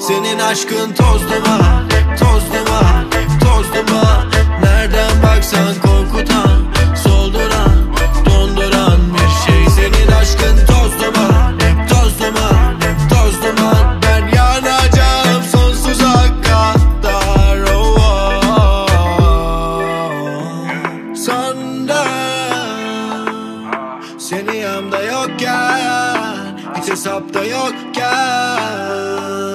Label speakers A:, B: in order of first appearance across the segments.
A: Senin aşkın toz duman, toz duman, toz duman. Nereden baksan korkutan, solduran, donduran bir şey. Senin aşkın toz duman, toz duman, toz duman. Ben yanacağım sonsuza kadar. Oh, oh, oh. Senden seni yanımda yokken, hiç hesapta yokken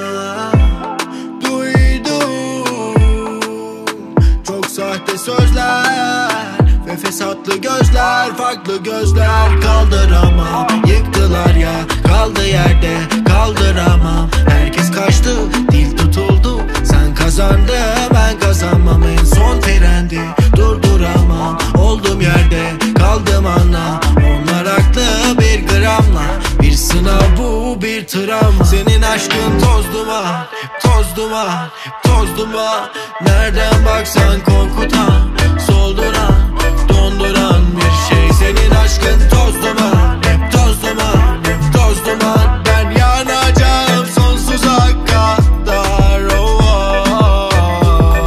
A: sahte sözler ve fesatlı gözler, farklı gözler. Kaldıramam, yıktılar ya, kaldı yerde, kaldıramam. Herkes kaçtı, dil tutuldu. Sen kazandı, ben kazanmam. En son frendi, durduramam. Oldum yerde, kaldım anla. Onlar haklı bir gramla. Bir sınav bu, bir travma. Senin aşkın toz duman, toz duman, toz duman. Nereden baksan korkutan, solduran, donduran bir şey. Senin aşkın toz duman, toz duman, toz duman. Ben yanacağım sonsuza kadar. Oh, oh, oh.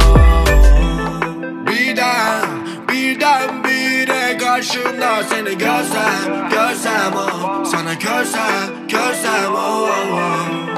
A: Birden bire karşımda seni görsem, görsem oh. Sana körsem oh, oh, oh.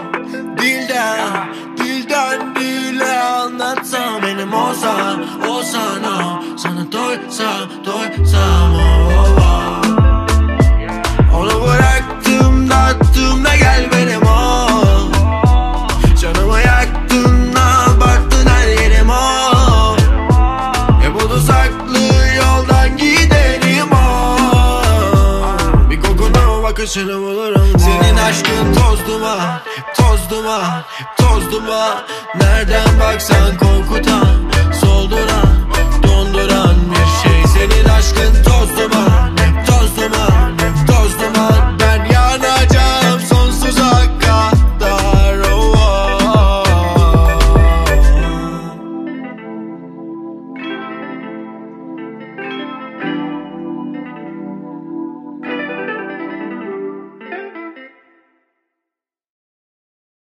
A: Dilden dile anlatsam benim olsan, olsan o. Sana doysam oh, oh. Onu bıraktım da attım da gel benim ol. Canımı yaktın da baktın her yerim o. Hep o saklı yoldan giderim o. Bir kokunu bakışını bulurum o. Senin aşkın toz duman, toz duman, toz duman. Nereden baksan korkutan, solduran,